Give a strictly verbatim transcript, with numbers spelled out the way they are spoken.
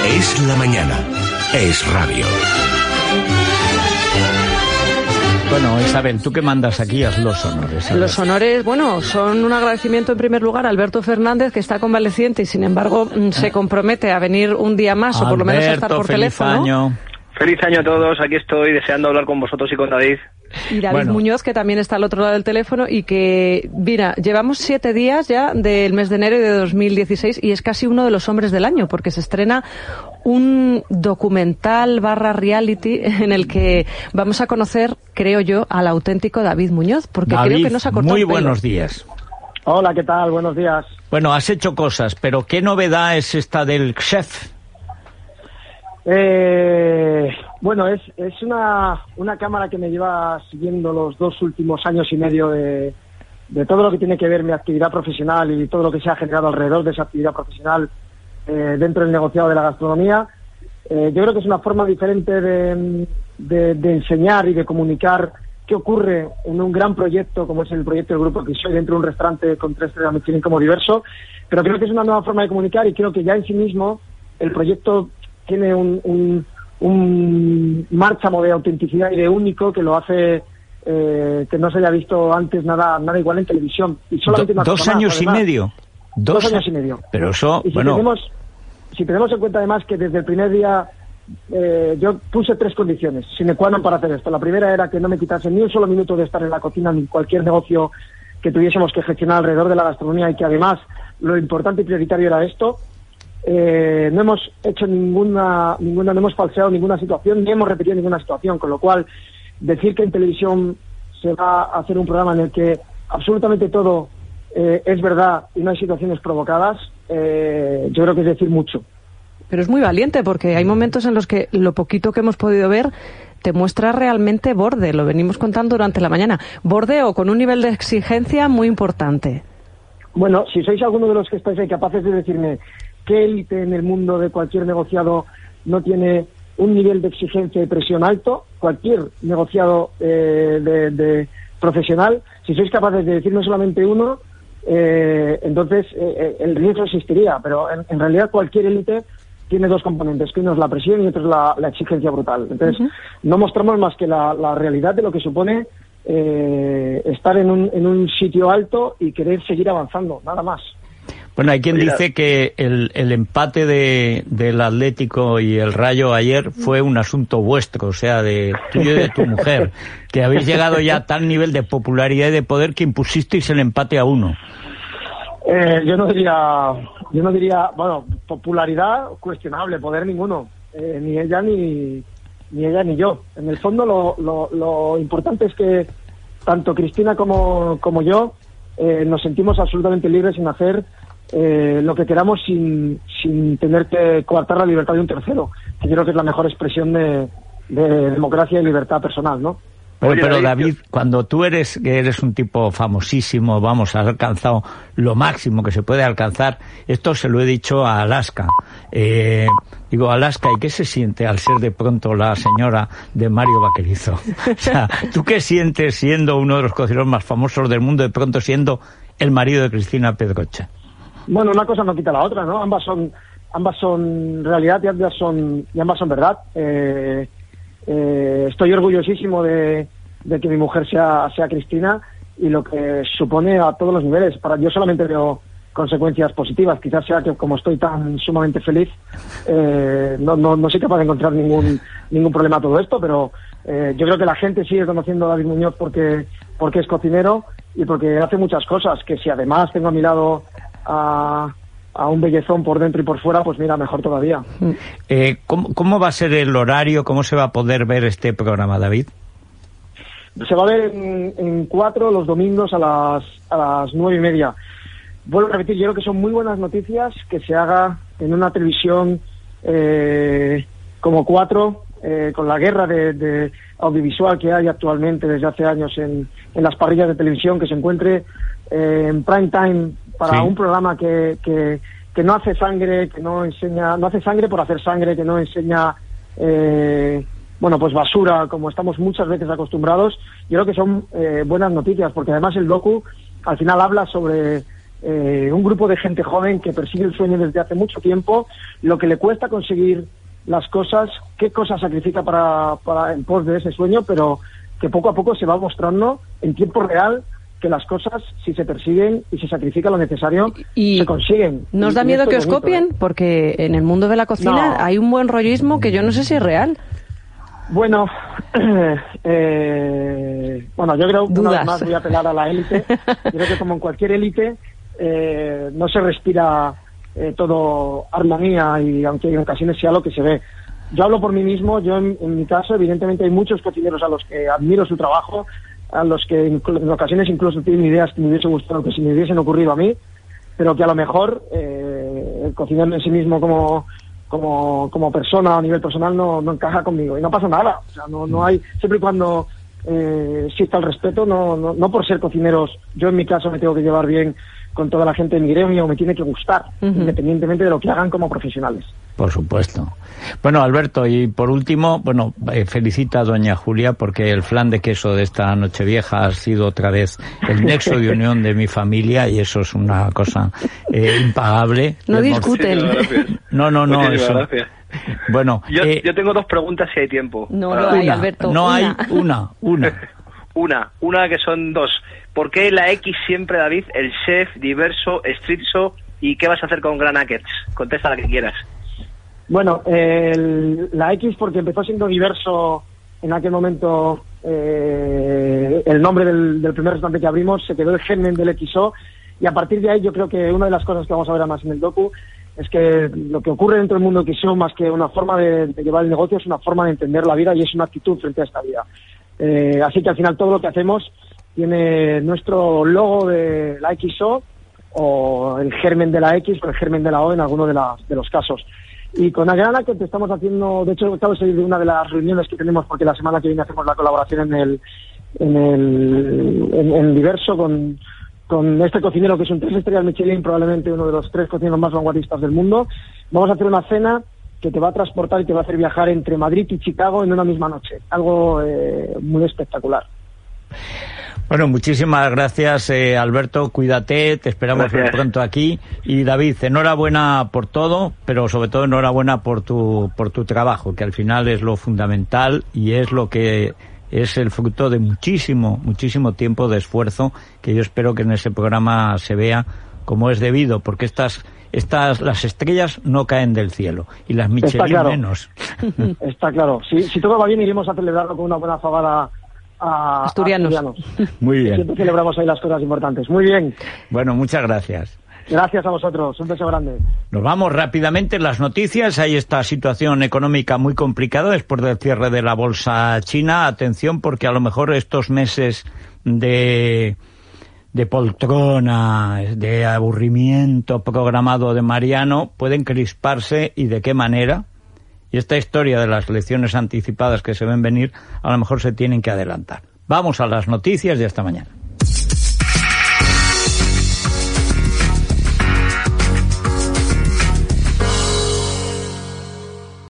Es la mañana. Es radio. Bueno, Isabel, tú que mandas aquí, haz los honores. Los honores, bueno, son un agradecimiento en primer lugar a Alberto Fernández, que está convaleciente y sin embargo se compromete a venir un día más, Alberto, o por lo menos a estar por feliz teléfono. Año. Feliz año a todos, aquí estoy deseando hablar con vosotros y con David. Y David bueno. Muñoz, que también está al otro lado del teléfono y que, mira, llevamos siete días ya del mes de enero de dos mil dieciséis y es casi uno de los hombres del año, porque se estrena un documental barra reality en el que vamos a conocer, creo yo, al auténtico David Muñoz, porque David, creo que nos ha cortado muy el pelo. buenos días. Hola, ¿qué tal? Buenos días. Bueno, has hecho cosas, pero ¿qué novedad es esta del chef? Eh, bueno, es, es una, una cámara que me lleva siguiendo los dos últimos años y medio de, de todo lo que tiene que ver mi actividad profesional y todo lo que se ha generado alrededor de esa actividad profesional eh, dentro del negociado de la gastronomía. Eh, yo creo que es una forma diferente de, de, de enseñar y de comunicar qué ocurre en un gran proyecto como es el proyecto del Grupo Crisoy dentro de un restaurante con tres estrellas Michelin como Diverso, pero creo que es una nueva forma de comunicar y creo que ya en sí mismo el proyecto tiene un, un, un márchamo de autenticidad y de único que lo hace eh, que no se haya visto antes nada nada igual en televisión. Y solamente Do, una ¿Dos cosa años más, y además, medio? Dos, dos años y medio. Pero eso, y si bueno... Tenemos, si tenemos en cuenta además que desde el primer día eh, yo puse tres condiciones sine qua non para hacer esto. La primera era que no me quitasen ni un solo minuto de estar en la cocina ni cualquier negocio que tuviésemos que gestionar alrededor de la gastronomía y que además lo importante y prioritario era esto. Eh, no hemos hecho ninguna, ninguna, no hemos falseado ninguna situación, ni hemos repetido ninguna situación, con lo cual decir que en televisión se va a hacer un programa en el que absolutamente todo eh, es verdad y no hay situaciones provocadas, eh, yo creo que es decir mucho. Pero es muy valiente porque hay momentos en los que lo poquito que hemos podido ver te muestra realmente borde, lo venimos contando durante la mañana, borde o con un nivel de exigencia muy importante. Bueno, si sois alguno de los que estáis ahí capaces de decirme ¿qué élite en el mundo de cualquier negociado no tiene un nivel de exigencia y presión alto? Cualquier negociado eh, de, de profesional, si sois capaces de decirme solamente uno, eh, entonces eh, el riesgo existiría, pero en, en realidad cualquier élite tiene dos componentes, que uno es la presión y otro es la, la exigencia brutal. Entonces, uh-huh. no mostramos más que la, la realidad de lo que supone eh, estar en un, en un sitio alto y querer seguir avanzando, nada más. Bueno, hay quien dice que el, el empate de, del Atlético y el Rayo ayer fue un asunto vuestro, o sea, de tuyo y de tu mujer, que habéis llegado ya a tal nivel de popularidad y de poder que impusisteis el empate a uno. Eh, yo no diría, yo no diría, bueno, popularidad cuestionable, poder ninguno, eh, ni ella ni ni ella ni yo. En el fondo lo, lo, lo importante es que tanto Cristina como, como yo eh, nos sentimos absolutamente libres en hacer Eh, lo que queramos sin, sin tener que coartar la libertad de un tercero, que yo creo que es la mejor expresión de, de democracia y libertad personal, ¿no? Pero, Oye, pero David, David, yo... cuando tú eres que eres un tipo famosísimo, vamos, has alcanzado lo máximo que se puede alcanzar, esto se lo he dicho a Alaska. Eh, digo, Alaska, ¿y qué se siente al ser de pronto la señora de Mario Vaquerizo? O sea, ¿tú qué sientes siendo uno de los cocineros más famosos del mundo, de pronto siendo el marido de Cristina Pedroche? Bueno, una cosa no quita la otra, ¿no? Ambas son, ambas son realidad y ambas son, y ambas son verdad. Eh, eh, estoy orgullosísimo de, de que mi mujer sea, sea Cristina y lo que supone a todos los niveles. Para yo solamente veo consecuencias positivas. Quizás sea que como estoy tan sumamente feliz, eh, no, no, no soy capaz de encontrar ningún, ningún problema a todo esto, pero eh, yo creo que la gente sigue conociendo a David Muñoz porque, porque es cocinero y porque hace muchas cosas, que si además tengo a mi lado A, a un bellezón por dentro y por fuera, pues mira, mejor todavía. Eh, ¿cómo, ¿Cómo va a ser el horario? ¿Cómo se va a poder ver este programa, David? Se va a ver en, en cuatro los domingos a las, a las nueve y media. Vuelvo a repetir, yo creo que son muy buenas noticias que se haga en una televisión eh, como cuatro, eh, con la guerra de, de audiovisual que hay actualmente desde hace años en, en las parrillas de televisión, que se encuentre eh, en prime time para sí. un programa que, que, que no hace sangre, que no enseña, no hace sangre por hacer sangre, que no enseña eh, bueno, pues basura, como estamos muchas veces acostumbrados. Yo creo que son eh, buenas noticias, porque además el docu al final habla sobre eh, un grupo de gente joven que persigue el sueño desde hace mucho tiempo, lo que le cuesta conseguir las cosas, qué cosas sacrifica para, para en pos de ese sueño, pero que poco a poco se va mostrando en tiempo real que las cosas, si se persiguen y se sacrifica lo necesario, y se consiguen. ¿Nos da miedo que os copien? Porque en el mundo de la cocina no. hay un buen rollismo que yo no sé si es real. Bueno, eh, bueno, yo creo que una vez más voy a apelar a la élite. Yo creo que como en cualquier élite eh, no se respira eh, todo armonía, y aunque en ocasiones sea lo que se ve. Yo hablo por mí mismo. Yo en, en mi caso, evidentemente hay muchos cocineros a los que admiro su trabajo, a los que en ocasiones incluso tienen ideas que me hubiesen gustado, que si me hubiesen ocurrido a mí, pero que a lo mejor eh, el cocinero en sí mismo como como como persona a nivel personal no, no encaja conmigo, y no pasa nada. O sea, no no hay, siempre y cuando eh, exista el respeto, no, no no por ser cocineros, yo en mi caso me tengo que llevar bien con toda la gente de mi gremio, me tiene que gustar, uh-huh. independientemente de lo que hagan como profesionales. Por supuesto. Bueno, Alberto, y por último, bueno, eh, felicita a doña Julia porque el flan de queso de esta Nochevieja ha sido otra vez el nexo de unión de mi familia, y eso es una cosa eh, impagable. No discuten. No, no, no. Muchísimas eso. Gracias. Bueno, yo, eh, yo tengo dos preguntas si hay tiempo. No, para... no hay, Alberto. No una. hay una, una. Una, una que son dos. ¿Por qué la X siempre, David? El chef, diverso, estricto, ¿y qué vas a hacer con Gran Nuggets? Contesta la que quieras. Bueno, eh, el, la X porque empezó siendo diverso en aquel momento, eh, el nombre del, del primer restaurante que abrimos, se quedó el germen del X O, y a partir de ahí yo creo que una de las cosas que vamos a ver además en el docu es que lo que ocurre dentro del mundo X O, más que una forma de, de llevar el negocio, es una forma de entender la vida y es una actitud frente a esta vida. Eh, así que al final todo lo que hacemos tiene nuestro logo de la X O, o el germen de la X o el germen de la O en alguno de, las, de los casos. Y con Agrana, que te estamos haciendo, de hecho acabo de salir de una de las reuniones que tenemos, porque la semana que viene hacemos la colaboración en el en el en, en Diverso con, con este cocinero que es un tres estrellas Michelin, probablemente uno de los tres cocineros más vanguardistas del mundo. Vamos a hacer una cena que te va a transportar y te va a hacer viajar entre Madrid y Chicago en una misma noche. Algo eh, muy espectacular. Bueno, muchísimas gracias, eh, Alberto. Cuídate, te esperamos gracias. pronto aquí. Y David, enhorabuena por todo, pero sobre todo enhorabuena por tu por tu trabajo, que al final es lo fundamental y es lo que es el fruto de muchísimo, muchísimo tiempo de esfuerzo, que yo espero que en ese programa se vea como es debido, porque estas estas las estrellas no caen del cielo y las Michelin claro. menos. Está claro. Si, si todo va bien, iremos a celebrarlo con una buena fabada a asturianos. a asturianos. Muy bien. Siempre celebramos ahí las cosas importantes. Muy bien. Bueno, muchas gracias. Gracias a vosotros. Un beso grande. Nos vamos rápidamente en las noticias. Hay esta situación económica muy complicada después del cierre de la bolsa china. Atención, porque a lo mejor estos meses de de poltrona, de aburrimiento programado de Mariano pueden crisparse, y de qué manera. Y esta historia de las elecciones anticipadas que se ven venir, a lo mejor se tienen que adelantar. Vamos a las noticias y hasta mañana.